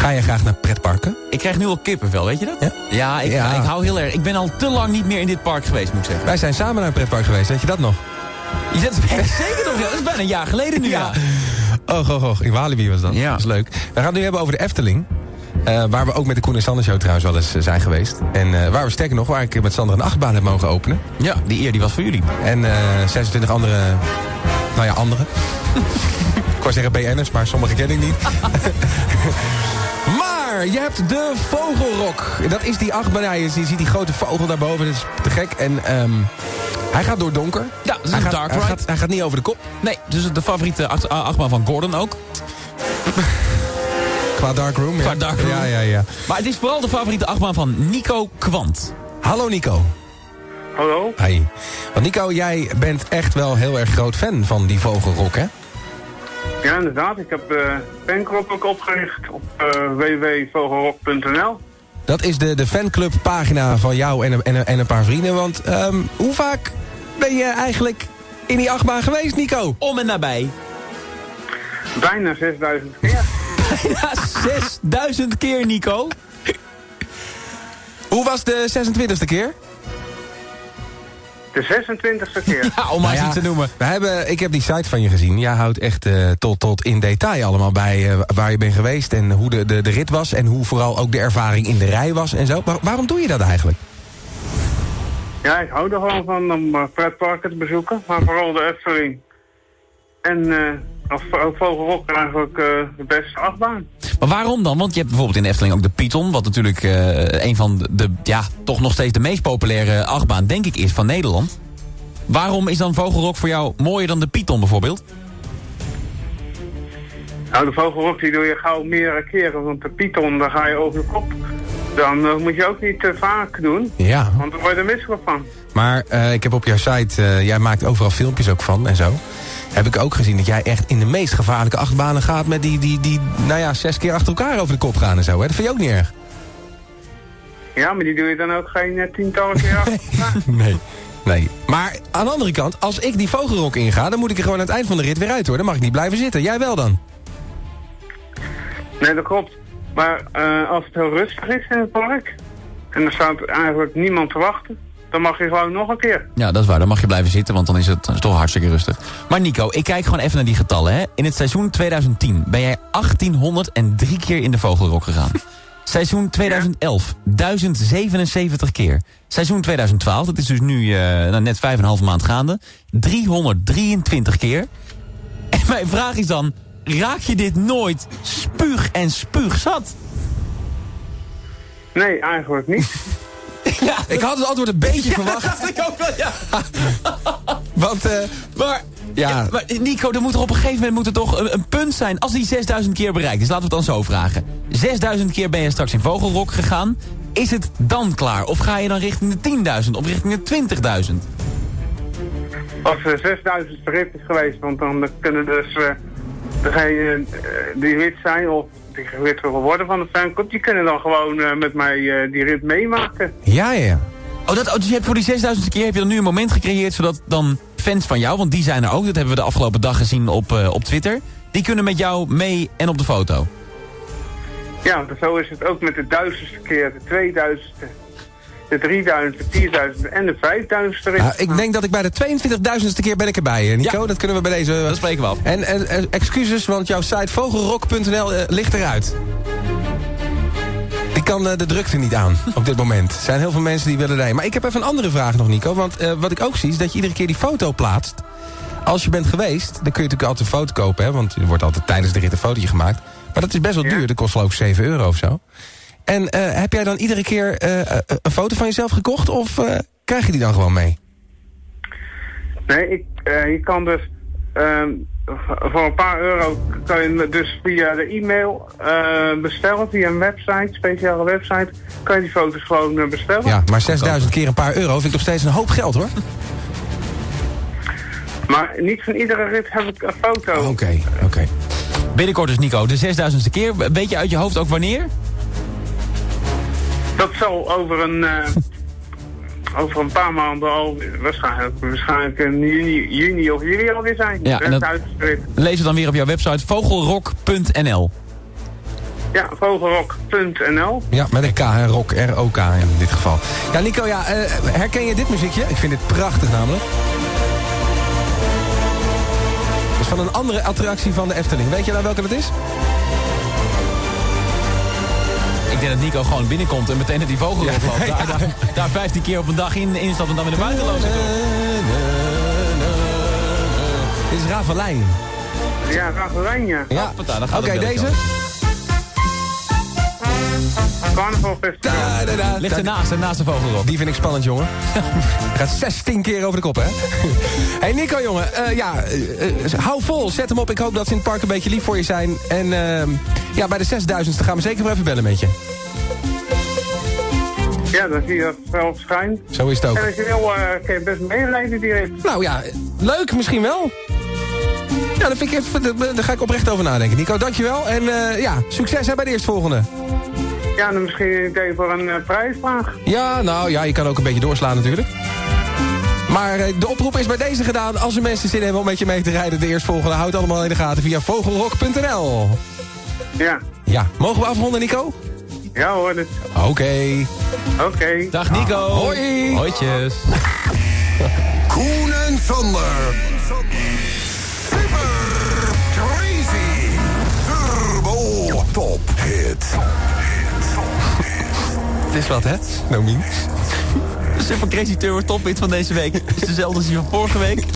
Ga je graag naar pretparken? Ik krijg nu al kippenvel, weet je dat? Ja? Ik hou heel erg. Ik ben al te lang niet meer in dit park geweest, moet ik zeggen. Wij zijn samen naar een pretpark geweest, weet je dat nog? Dat is zeker nog, dat is bijna een jaar geleden nu, ja. Och, in Walibi was dat. Ja. Dat is leuk. We gaan het nu hebben over de Efteling. Waar we ook met de Koen en Sander Show trouwens wel eens zijn geweest. En waar we sterker nog, waar ik met Sander een achtbaan heb mogen openen. Ja, die eer die was voor jullie. En 26 andere... Nou ja, andere. Ik wou zeggen BN'ers, maar sommige ken ik niet. Maar je hebt de Vogelrok. Dat is die achtbaan. Ja, je ziet die grote vogel daarboven. Dat is te gek. En hij gaat door donker. Ja, dat is een dark ride. Hij gaat niet over de kop. Nee, dus de favoriete achtbaan van Gordon ook. Qua dark room, ja. Qua dark room. Ja. Maar het is vooral de favoriete achtbaan van Nico Kwant. Hallo Nico. Hallo? Hi. Want Nico, jij bent echt wel heel erg groot fan van die Vogelrok, hè? Ja, inderdaad. Ik heb de fanclub ook opgericht op www.vogelrok.nl. Dat is de fanclubpagina van jou en een paar vrienden. Want hoe vaak ben je eigenlijk in die achtbaan geweest, Nico? Om en nabij. Bijna 6000 keer. Bijna 6000 keer, Nico. Hoe was de 26e keer? De 26e keer. Ja, om maar iets te noemen. Ik heb die site van je gezien. Jij houdt echt tot in detail allemaal bij waar je bent geweest... en hoe de rit was en hoe vooral ook de ervaring in de rij was en zo. Maar waarom doe je dat eigenlijk? Ja, ik hou er gewoon van om pretparken te bezoeken. Maar vooral de Efteling. En als Vogelrok eigenlijk de beste achtbaan. Maar waarom dan? Want je hebt bijvoorbeeld in de Efteling ook de Python... wat natuurlijk een van de, toch nog steeds de meest populaire achtbaan, denk ik, is van Nederland. Waarom is dan Vogelrok voor jou mooier dan de Python bijvoorbeeld? Nou, de Vogelrok die doe je gauw meerdere keren. Want de Python, daar ga je over de kop. Dan moet je ook niet te vaak doen. Ja. Want dan word je er misselijk van. Maar ik heb op jouw site... jij maakt overal filmpjes ook van en zo... heb ik ook gezien dat jij echt in de meest gevaarlijke achtbanen gaat... met die 6 keer achter elkaar over de kop gaan en zo. Hè? Dat vind je ook niet erg? Ja, maar die doe je dan ook geen tientallen keer achter elkaar. Nee. Maar aan de andere kant, als ik die Vogelrok inga... dan moet ik er gewoon aan het eind van de rit weer uit, hoor. Dan mag ik niet blijven zitten. Jij wel dan? Nee, dat klopt. Maar als het heel rustig is in het park... en er staat eigenlijk niemand te wachten... dan mag je gewoon nog een keer. Ja, dat is waar. Dan mag je blijven zitten, want dan is het toch hartstikke rustig. Maar Nico, ik kijk gewoon even naar die getallen. Hè. In het seizoen 2010 ben jij 1803 keer in de Vogelrok gegaan. Seizoen 2011, 1077 keer. Seizoen 2012, dat is dus nu net 5,5 maand gaande... 323 keer. En mijn vraag is dan... raak je dit nooit spuugzat? Nee, eigenlijk niet. Ja, ik had het antwoord een beetje verwacht. Dat ik ook wel, ja. Want, maar Nico, er moet er op een gegeven moment moet er toch een punt zijn... als die 6000 keer bereikt is. Laten we het dan zo vragen. 6000 keer ben je straks in Vogelrok gegaan. Is het dan klaar? Of ga je dan richting de 10.000 of richting de 20.000? Als er 6000 rit is geweest, want dan kunnen dus degene die rit zijn of die rit willen worden van de fanclub, die kunnen dan gewoon met mij die rit meemaken. Ja. Dus je hebt voor die 6000 keer heb je dan nu een moment gecreëerd... zodat dan fans van jou, want die zijn er ook... dat hebben we de afgelopen dag gezien op Twitter... die kunnen met jou mee en op de foto. Ja, zo is het ook met de 1000ste keer, de 2000ste... de 3000, de 4000 en de 5000ste rit. Ik denk dat ik bij de 22.000ste keer ben ik erbij, Nico. Ja. Dat kunnen we bij deze... Dat spreken we af. En excuses, want jouw site vogelrok.nl ligt eruit. Die kan de drukte niet aan op dit moment. Er zijn heel veel mensen die willen rijden. Maar ik heb even een andere vraag nog, Nico. Want wat ik ook zie is dat je iedere keer die foto plaatst. Als je bent geweest, dan kun je natuurlijk altijd een foto kopen. Hè, want er wordt altijd tijdens de rit een fotootje gemaakt. Maar dat is best wel duur. Dat kost geloof ik €7 of zo. En heb jij dan iedere keer een foto van jezelf gekocht? Of krijg je die dan gewoon mee? Nee, je kan dus... voor een paar euro kan je dus via de e-mail bestellen, via een website, speciale website, kan je die foto's gewoon bestellen. Ja, maar 6000 keer een paar euro vind ik nog steeds een hoop geld, hoor. Maar niet van iedere rit heb ik een foto. Oké. Binnenkort dus, Nico, de 6000ste keer. Weet je uit je hoofd ook wanneer? Dat zal over een paar maanden al, waarschijnlijk in juni of juli alweer zijn. Ja, en dat lees het dan weer op jouw website vogelrok.nl. Ja, vogelrok.nl. Ja, met een K, hè? Rock, R-O-K in dit geval. Ja, Nico, ja, herken je dit muziekje? Ik vind dit prachtig namelijk. Dat is van een andere attractie van de Efteling. Weet je nou welke dat is? Ik denk dat Nico gewoon binnenkomt en meteen naar die vogel oploopt. Ja. Daar 15 keer op een dag instapt en dan weer naar buiten loopt. Dit is Ravelijn. Ja, Ravelijn, ja. Ja, dan gaat oké, het wel deze. Carnaval Festival. Ligt naast de vogelrok. Die vind ik spannend, jongen. Hij gaat 16 keer over de kop, hè? Hey Nico, jongen. Hou vol. Zet hem op. Ik hoop dat ze in het park een beetje lief voor je zijn. En ja, bij de 6000ste gaan we zeker wel even bellen met je. Ja, dan zie je dat het wel verschijnt. Zo is het ook. En als je wil, kun je best meeleiden direct. Nou ja, leuk misschien wel. Ja, daar ga ik oprecht over nadenken. Nico, dankjewel. En ja, succes hè, bij de eerstvolgende. Ja, dan misschien een idee voor een prijsvraag. Ja, nou ja, je kan ook een beetje doorslaan natuurlijk. Maar de oproep is bij deze gedaan. Als er mensen zin hebben om met je mee te rijden, de eerstvolgende, houd allemaal in de gaten via vogelrok.nl. Ja. Ja, mogen we afronden, Nico? Ja hoor, dus. Oké. Oké. Dag Nico. Hoi. Hooitjes. Koen en Sander. Super crazy. Turbo Top Hit. Het is wat, hè, Nomien? De Super Crazy Turbo Top Hit van deze week is dezelfde als die van vorige week.